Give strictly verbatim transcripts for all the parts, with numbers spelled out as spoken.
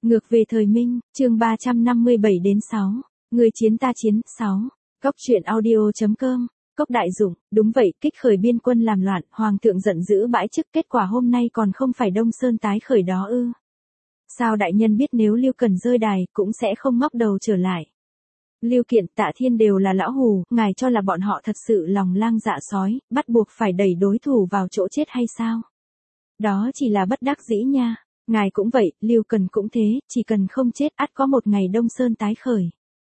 Ngược về thời Minh, chương ba trăm năm mươi bảy đến sáu. Người chiến ta chiến, sáu. Cốc truyện audio.com. Cốc Đại Dụng, đúng vậy, kích khởi biên quân làm loạn, hoàng thượng giận dữ bãi chức, kết quả hôm nay còn không phải Đông Sơn tái khởi đó ư? Sao đại nhân biết nếu Lưu Cần rơi đài, cũng sẽ không ngóc đầu trở lại? Lưu Kiện, Tạ Thiên đều là lão hù, ngài cho là bọn họ thật sự lòng lang dạ sói, bắt buộc phải đẩy đối thủ vào chỗ chết hay sao? Đó chỉ là bất đắc dĩ nha. Ngài cũng vậy, Lưu Cần cũng thế, chỉ cần không chết ắt có một ngày Đông Sơn tái khởi.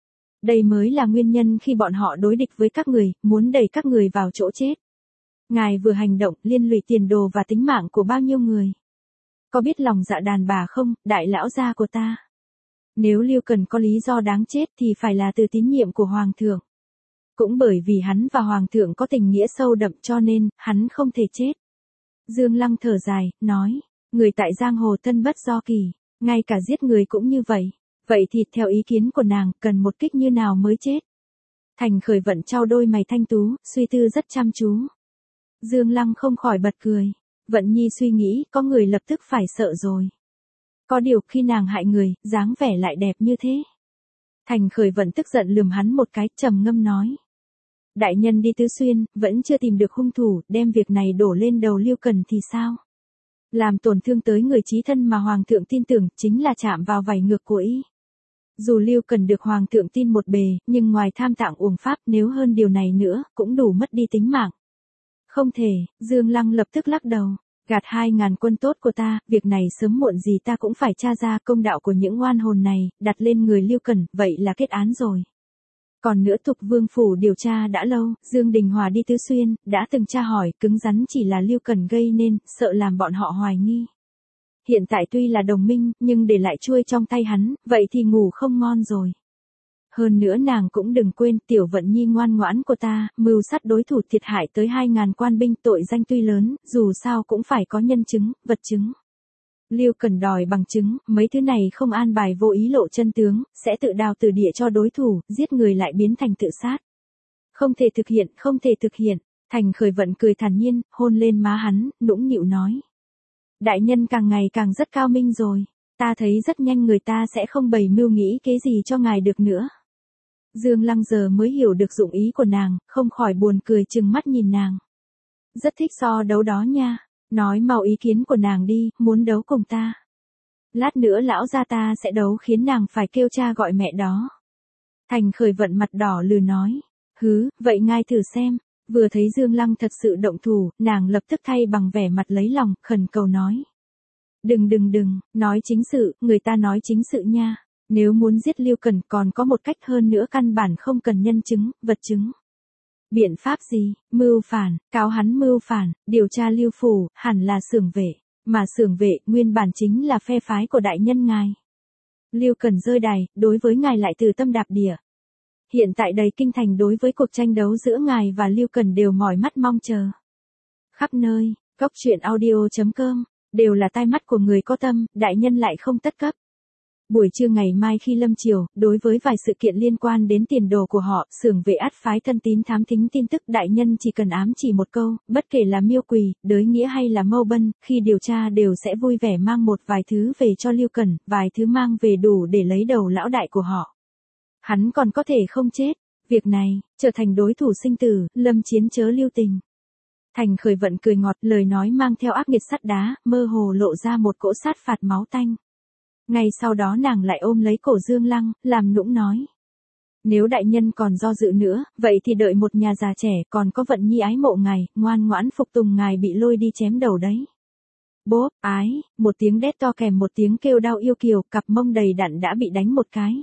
Đây mới là nguyên nhân khi bọn họ đối địch với các người, muốn đẩy các người vào chỗ chết. Ngài vừa hành động, liên lụy tiền đồ và tính mạng của bao nhiêu người. Có biết lòng dạ đàn bà không, đại lão gia của ta? Nếu Lưu Cần có lý do đáng chết thì phải là từ tín nhiệm của Hoàng thượng. Cũng bởi vì hắn và Hoàng thượng có tình nghĩa sâu đậm cho nên, hắn không thể chết. Dương Lăng thở dài, nói. Người tại giang hồ thân bất do kỳ, ngay cả giết người cũng như vậy. Vậy thì theo ý kiến của nàng, cần một kích như nào mới chết? Thành Khởi Vận trao đôi mày thanh tú, suy tư rất chăm chú. Dương Lăng không khỏi bật cười. Vận Nhi suy nghĩ, có người lập tức phải sợ rồi. Có điều khi nàng hại người, dáng vẻ lại đẹp như thế. Thành Khởi Vận tức giận lườm hắn một cái, trầm ngâm nói. Đại nhân đi Tứ Xuyên, vẫn chưa tìm được hung thủ, đem việc này đổ lên đầu Lưu Cần thì sao? Làm tổn thương tới người chí thân mà Hoàng thượng tin tưởng, chính là chạm vào vảy ngược của y. Dù Lưu Cần được Hoàng thượng tin một bề, nhưng ngoài tham tạng uổng pháp, nếu hơn điều này nữa, cũng đủ mất đi tính mạng. Không thể, Dương Lăng lập tức lắc đầu. Gạt hai ngàn quân tốt của ta, việc này sớm muộn gì ta cũng phải tra ra công đạo của những oan hồn này, đặt lên người Lưu Cần, vậy là kết án rồi. Còn nữa Thục Vương Phủ điều tra đã lâu, Dương Đình Hòa đi Tứ Xuyên, đã từng tra hỏi, cứng rắn chỉ là Lưu Cần gây nên, sợ làm bọn họ hoài nghi. Hiện tại tuy là đồng minh, nhưng để lại chuôi trong tay hắn, vậy thì ngủ không ngon rồi. Hơn nữa nàng cũng đừng quên, Tiểu Vận Nhi ngoan ngoãn của ta, mưu sát đối thủ thiệt hại tới hai ngàn quan binh, tội danh tuy lớn, dù sao cũng phải có nhân chứng, vật chứng. Lưu Cần đòi bằng chứng, mấy thứ này không an bài vô ý lộ chân tướng, sẽ tự đào từ địa cho đối thủ, giết người lại biến thành tự sát. Không thể thực hiện, không thể thực hiện. Thành Khởi Vận cười thản nhiên, hôn lên má hắn, nũng nịu nói. Đại nhân càng ngày càng rất cao minh rồi, ta thấy rất nhanh người ta sẽ không bày mưu nghĩ kế gì cho ngài được nữa. Dương Lăng giờ mới hiểu được dụng ý của nàng, không khỏi buồn cười trừng mắt nhìn nàng. Rất thích so đấu đó nha. Nói mau ý kiến của nàng đi, muốn đấu cùng ta. Lát nữa lão gia ta sẽ đấu khiến nàng phải kêu cha gọi mẹ đó. Thành Khởi Vận mặt đỏ lừ nói. Hứ, vậy ngài thử xem. Vừa thấy Dương Lăng thật sự động thủ, nàng lập tức thay bằng vẻ mặt lấy lòng, khẩn cầu nói. Đừng đừng đừng, nói chính sự, người ta nói chính sự nha. Nếu muốn giết Lưu Cần còn có một cách hơn nữa, căn bản không cần nhân chứng, vật chứng. Biện pháp gì? Mưu phản, cáo hắn mưu phản, điều tra Lưu Phủ, hẳn là xưởng vệ. Mà xưởng vệ, nguyên bản chính là phe phái của đại nhân ngài. Lưu Cần rơi đài, đối với ngài lại từ tâm đạp địa. Hiện tại đầy kinh thành đối với cuộc tranh đấu giữa ngài và Lưu Cần đều mỏi mắt mong chờ. Khắp nơi, cốc truyện audio.com, đều là tai mắt của người có tâm, đại nhân lại không tất cấp. Buổi trưa ngày mai khi lâm chiều, đối với vài sự kiện liên quan đến tiền đồ của họ, xưởng vệ ắt phái thân tín thám thính tin tức, đại nhân chỉ cần ám chỉ một câu, bất kể là Miêu Quỳ, Đới Nghĩa hay là Mâu Bân, khi điều tra đều sẽ vui vẻ mang một vài thứ về cho Lưu Cần, vài thứ mang về đủ để lấy đầu lão đại của họ. Hắn còn có thể không chết, việc này, trở thành đối thủ sinh tử, lâm chiến chớ lưu tình. Thành Khởi Vận cười ngọt, lời nói mang theo ác nghiệt sắt đá, mơ hồ lộ ra một cỗ sát phạt máu tanh. Ngay sau đó nàng lại ôm lấy cổ Dương Lăng, làm nũng nói. Nếu đại nhân còn do dự nữa, vậy thì đợi một nhà già trẻ còn có Vận Nhi ái mộ ngài, ngoan ngoãn phục tùng ngài bị lôi đi chém đầu đấy. Bốp, ái, một tiếng đét to kèm một tiếng kêu đau yêu kiều, cặp mông đầy đặn đã bị đánh một cái.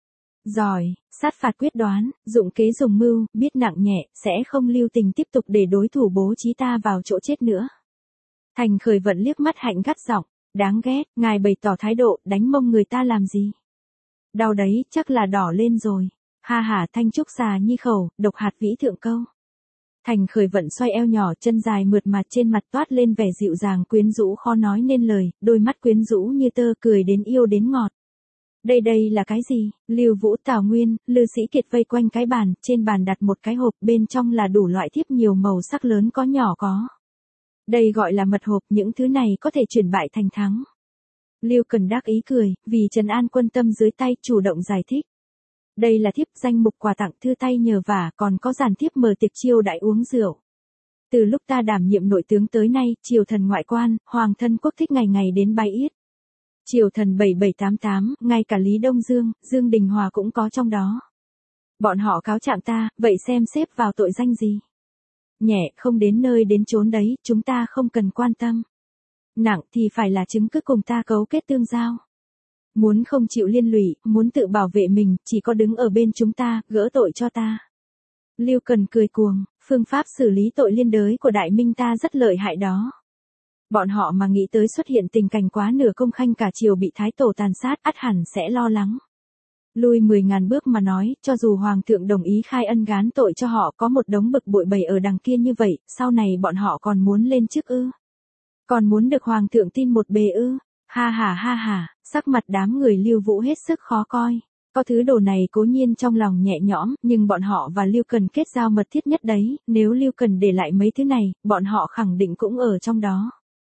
Giỏi, sát phạt quyết đoán, dụng kế dùng mưu, biết nặng nhẹ, sẽ không lưu tình tiếp tục để đối thủ bố trí ta vào chỗ chết nữa. Thành Khởi Vận liếc mắt hạnh gắt giọng. Đáng ghét, ngài bày tỏ thái độ, đánh mông người ta làm gì? Đau đấy, chắc là đỏ lên rồi. Ha ha, Thanh Trúc xà nhi khẩu, độc hạt vĩ thượng câu. Thành Khởi Vận xoay eo nhỏ, chân dài mượt mà, trên mặt toát lên vẻ dịu dàng quyến rũ khó nói nên lời, đôi mắt quyến rũ như tơ, cười đến yêu đến ngọt. Đây đây là cái gì? Lưu Vũ, Tào Nguyên, Lư Sĩ Kiệt vây quanh cái bàn, trên bàn đặt một cái hộp, bên trong là đủ loại thiếp nhiều màu sắc lớn có nhỏ có. Đây gọi là mật hộp, những thứ này có thể chuyển bại thành thắng. Lưu Cần đắc ý cười, vì trấn an quân tâm dưới tay, chủ động giải thích. Đây là thiếp danh mục quà tặng thư tay nhờ vả, còn có dàn thiếp mời tiệc chiêu đãi uống rượu. Từ lúc ta đảm nhiệm nội tướng tới nay, triều thần ngoại quan, hoàng thân quốc thích ngày ngày đến bái yết. Triều thần bảy bảy tám tám, ngay cả Lý Đông Dương, Dương Đình Hòa cũng có trong đó. Bọn họ cáo trạng ta, vậy xem xếp vào tội danh gì? Nhẹ, không đến nơi đến chốn đấy, chúng ta không cần quan tâm. Nặng thì phải là chứng cứ cùng ta cấu kết tương giao. Muốn không chịu liên lụy, muốn tự bảo vệ mình, chỉ có đứng ở bên chúng ta, gỡ tội cho ta. Lưu Cần cười cuồng, phương pháp xử lý tội liên đới của Đại Minh ta rất lợi hại đó. Bọn họ mà nghĩ tới xuất hiện tình cảnh quá nửa công khanh cả triều bị thái tổ tàn sát, ắt hẳn sẽ lo lắng. Lui mười ngàn bước mà nói, cho dù hoàng thượng đồng ý khai ân gán tội cho họ, có một đống bực bội bày ở đằng kia như vậy, sau này bọn họ còn muốn lên chức ư? Còn muốn được hoàng thượng tin một bề ư? Ha ha ha ha, sắc mặt đám người Lưu Vũ hết sức khó coi. Có thứ đồ này cố nhiên trong lòng nhẹ nhõm, nhưng bọn họ và Lưu Cần kết giao mật thiết nhất đấy, nếu Lưu Cần để lại mấy thứ này, bọn họ khẳng định cũng ở trong đó.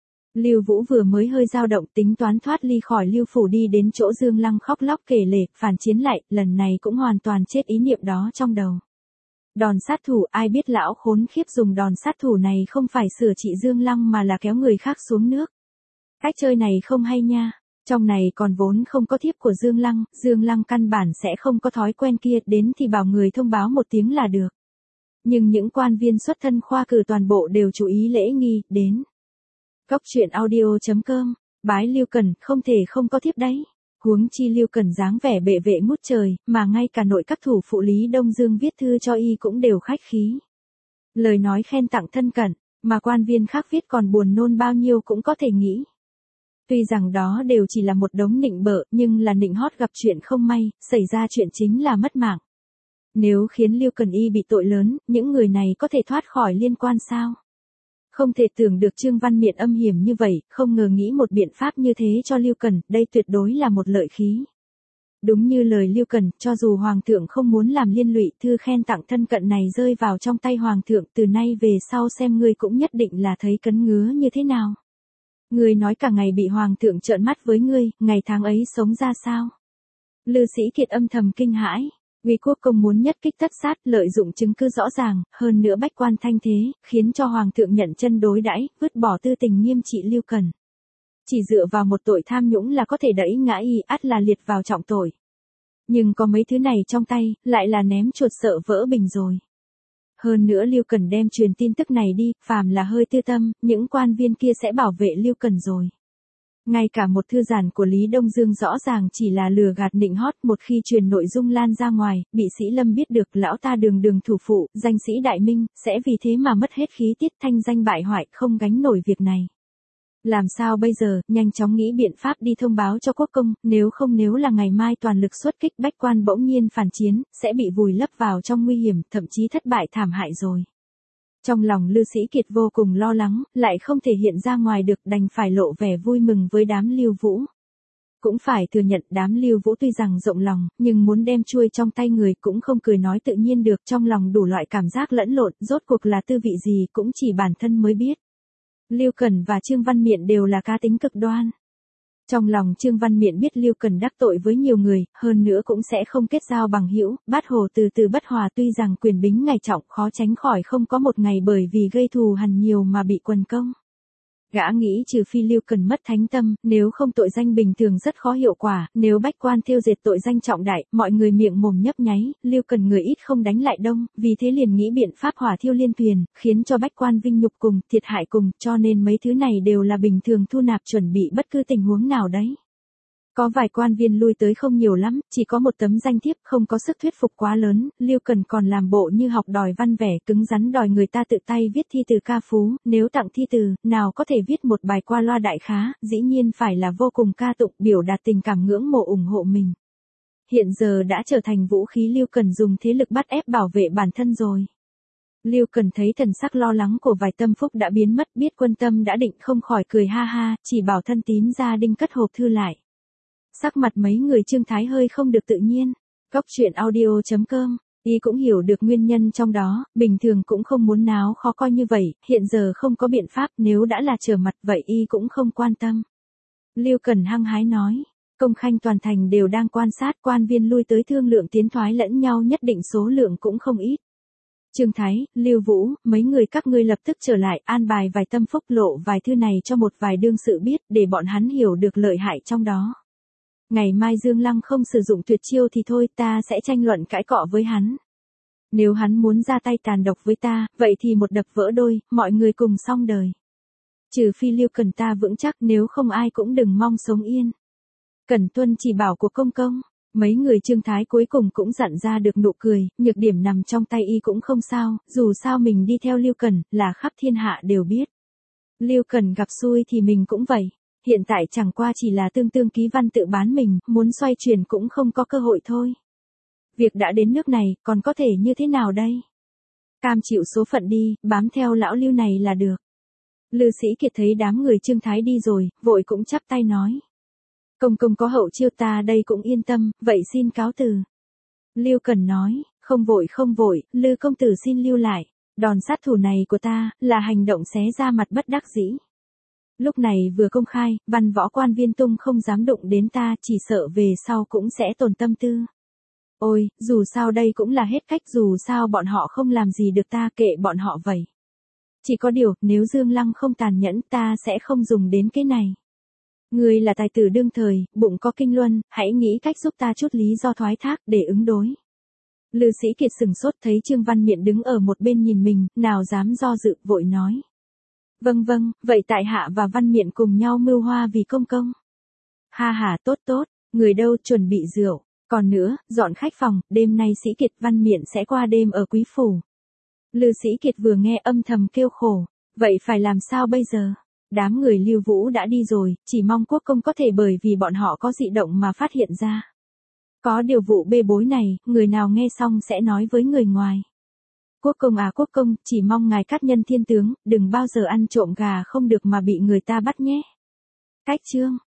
Lưu Vũ vừa mới hơi dao động, tính toán thoát ly khỏi Lưu phủ đi đến chỗ Dương Lăng khóc lóc kể lể, phản chiến lại, lần này cũng hoàn toàn chết ý niệm đó trong đầu. Đòn sát thủ, ai biết lão khốn khiếp dùng đòn sát thủ này không phải sửa trị Dương Lăng mà là kéo người khác xuống nước. Cách chơi này không hay nha. Trong này còn vốn không có thiếp của Dương Lăng, Dương Lăng căn bản sẽ không có thói quen kia, đến thì bảo người thông báo một tiếng là được. Nhưng những quan viên xuất thân khoa cử toàn bộ đều chú ý lễ nghi, đến. Cốc truyện audio chấm com, bái Lưu Cần, không thể không có thiếp đấy. Huống chi Lưu Cần dáng vẻ bệ vệ ngút trời, mà ngay cả nội các thủ phụ Lý Đông Dương viết thư cho y cũng đều khách khí. Lời nói khen tặng thân cận, mà quan viên khác viết còn buồn nôn bao nhiêu cũng có thể nghĩ. Tuy rằng đó đều chỉ là một đống nịnh bợ, nhưng là nịnh hót gặp chuyện không may, xảy ra chuyện chính là mất mạng. Nếu khiến Lưu Cần y bị tội lớn, những người này có thể thoát khỏi liên quan sao? Không thể tưởng được Trương Văn Miện âm hiểm như vậy, không ngờ nghĩ một biện pháp như thế cho Lưu Cần, đây tuyệt đối là một lợi khí. Đúng như lời Lưu Cần, cho dù Hoàng thượng không muốn làm liên lụy, thư khen tặng thân cận này rơi vào trong tay Hoàng thượng, từ nay về sau xem ngươi cũng nhất định là thấy cấn ngứa như thế nào. Ngươi nói cả ngày bị Hoàng thượng trợn mắt với ngươi, ngày tháng ấy sống ra sao? Lư Sĩ Kiệt âm thầm kinh hãi. Uy quốc công muốn nhất kích tất sát, lợi dụng chứng cứ rõ ràng, hơn nữa bách quan thanh thế, khiến cho Hoàng thượng nhận chân đối đãi, vứt bỏ tư tình nghiêm trị Lưu Cần. Chỉ dựa vào một tội tham nhũng là có thể đẩy ngã y, ắt là liệt vào trọng tội. Nhưng có mấy thứ này trong tay, lại là ném chuột sợ vỡ bình rồi. Hơn nữa Lưu Cần đem truyền tin tức này đi, phàm là hơi tư tâm, những quan viên kia sẽ bảo vệ Lưu Cần rồi. Ngay cả một thư giản của Lý Đông Dương rõ ràng chỉ là lừa gạt nịnh hót, một khi truyền nội dung lan ra ngoài, bị Sĩ Lâm biết được lão ta đường đường thủ phụ, danh sĩ Đại Minh, sẽ vì thế mà mất hết khí tiết, thanh danh bại hoại, không gánh nổi việc này. Làm sao bây giờ, nhanh chóng nghĩ biện pháp đi thông báo cho quốc công, nếu không nếu là ngày mai toàn lực xuất kích bách quan bỗng nhiên phản chiến, sẽ bị vùi lấp vào trong nguy hiểm, thậm chí thất bại thảm hại rồi. Trong lòng Lư Sĩ Kiệt vô cùng lo lắng, lại không thể hiện ra ngoài được, đành phải lộ vẻ vui mừng với đám Lưu Vũ. Cũng phải thừa nhận đám Lưu Vũ tuy rằng rộng lòng, nhưng muốn đem chuôi trong tay người cũng không cười nói tự nhiên được, trong lòng đủ loại cảm giác lẫn lộn, rốt cuộc là tư vị gì cũng chỉ bản thân mới biết. Lưu Cần và Trương Văn Miện đều là cá tính cực đoan. Trong lòng Trương Văn Miện biết Lưu Cần đắc tội với nhiều người, hơn nữa cũng sẽ không kết giao bằng hữu, bát hồ từ từ bất hòa, tuy rằng quyền bính ngày trọng, khó tránh khỏi không có một ngày bởi vì gây thù hằn nhiều mà bị quần công. Gã nghĩ trừ phi Lưu Cần mất thánh tâm, nếu không tội danh bình thường rất khó hiệu quả, nếu bách quan thêu dệt tội danh trọng đại, mọi người miệng mồm nhấp nháy, Lưu Cần người ít không đánh lại đông, vì thế liền nghĩ biện pháp hỏa thiêu liên thuyền, khiến cho bách quan vinh nhục cùng, thiệt hại cùng, cho nên mấy thứ này đều là bình thường thu nạp chuẩn bị bất cứ tình huống nào đấy. Có vài quan viên lui tới không nhiều lắm, chỉ có một tấm danh thiếp không có sức thuyết phục quá lớn, Lưu Cần còn làm bộ như học đòi văn vẻ, cứng rắn đòi người ta tự tay viết thi từ ca phú, nếu tặng thi từ, nào có thể viết một bài qua loa đại khá, dĩ nhiên phải là vô cùng ca tụng, biểu đạt tình cảm ngưỡng mộ ủng hộ mình. Hiện giờ đã trở thành vũ khí Lưu Cần dùng thế lực bắt ép bảo vệ bản thân rồi. Lưu Cần thấy thần sắc lo lắng của vài tâm phúc đã biến mất, biết quân tâm đã định không khỏi cười ha ha, chỉ bảo thân tín gia Đinh cất hộp thư lại. Sắc mặt mấy người Trương Thái hơi không được tự nhiên. Cốc truyện audio chấm com, y cũng hiểu được nguyên nhân trong đó, bình thường cũng không muốn náo khó coi như vậy, hiện giờ không có biện pháp, nếu đã là trở mặt vậy y cũng không quan tâm. Lưu Cần hăng hái nói. Công khanh toàn thành đều đang quan sát, quan viên lui tới thương lượng tiến thoái lẫn nhau, nhất định số lượng cũng không ít. Trương Thái, Lưu Vũ, mấy người các ngươi lập tức trở lại, an bài vài tâm phúc, lộ vài thư này cho một vài đương sự biết, để bọn hắn hiểu được lợi hại trong đó. Ngày mai Dương Lăng không sử dụng tuyệt chiêu thì thôi, ta sẽ tranh luận cãi cọ với hắn. Nếu hắn muốn ra tay tàn độc với ta, vậy thì một đập vỡ đôi, mọi người cùng xong đời. Trừ phi Lưu Cần ta vững chắc, nếu không ai cũng đừng mong sống yên. Cần tuân chỉ bảo của công công. Mấy người Trương Thái cuối cùng cũng dặn ra được nụ cười, nhược điểm nằm trong tay y cũng không sao, dù sao mình đi theo Lưu Cần, là khắp thiên hạ đều biết. Lưu Cần gặp xui thì mình cũng vậy, hiện tại chẳng qua chỉ là tương tương ký văn tự bán mình, muốn xoay chuyển cũng không có cơ hội thôi. Việc đã đến nước này, còn có thể như thế nào đây? Cam chịu số phận đi, bám theo lão Lưu này là được. Lư Sĩ Kiệt thấy đám người Trương Thái đi rồi, vội cũng chắp tay nói. Công công có hậu chiêu, ta đây cũng yên tâm, vậy xin cáo từ. Lưu Cần nói, không vội không vội, Lư công tử xin lưu lại. Đòn sát thủ này của ta, là hành động xé ra mặt bất đắc dĩ. Lúc này vừa công khai, văn võ quan viên tung không dám đụng đến ta, chỉ sợ về sau cũng sẽ tổn tâm tư. Ôi, dù sao đây cũng là hết cách, dù sao bọn họ không làm gì được ta, kệ bọn họ vậy. Chỉ có điều, nếu Dương Lăng không tàn nhẫn, ta sẽ không dùng đến cái này. Ngươi là tài tử đương thời, bụng có kinh luân, hãy nghĩ cách giúp ta chút lý do thoái thác để ứng đối. Lư Sĩ Kiệt sừng sốt thấy Trương Văn Miện đứng ở một bên nhìn mình, nào dám do dự, vội nói. Vâng vâng, vậy tại hạ và Văn Miện cùng nhau mưu hoa vì công công. Ha ha, tốt tốt, người đâu, chuẩn bị rượu. Còn nữa, dọn khách phòng, đêm nay Sĩ Kiệt Văn Miện sẽ qua đêm ở Quý Phủ. Lư Sĩ Kiệt vừa nghe âm thầm kêu khổ, vậy phải làm sao bây giờ? Đám người Lưu Vũ đã đi rồi, chỉ mong quốc công có thể bởi vì bọn họ có dị động mà phát hiện ra. Có điều vụ bê bối này, người nào nghe xong sẽ nói với người ngoài. Quốc công à quốc công, chỉ mong ngài cát nhân thiên tướng, đừng bao giờ ăn trộm gà không được mà bị người ta bắt nhé. Cách chương